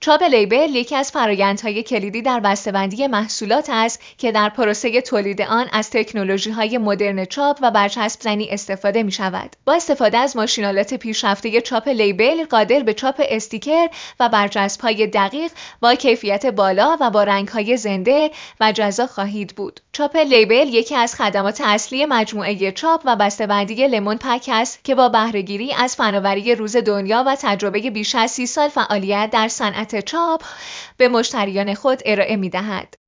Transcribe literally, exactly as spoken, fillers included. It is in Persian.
چاپ لیبل یکی از فرآیندهای کلیدی در بسته‌بندی محصولات است که در پروسه تولید آن از تکنولوژی‌های مدرن چاپ و برچسب زنی استفاده می‌شود. با استفاده از ماشین‌آلات پیشرفته چاپ لیبل قادر به چاپ استیکر و برچسب‌های دقیق با کیفیت بالا و با رنگ‌های زنده و جذاب خواهید بود. چاپ لیبل یکی از خدمات اصلی مجموعه چاپ و بسته‌بندی لمون پک است که با بهره‌گیری از فناوری روز دنیا و تجربه بیش از سی سال فعالیت در صنعت چاپ به مشتریان خود ارائه می‌دهد.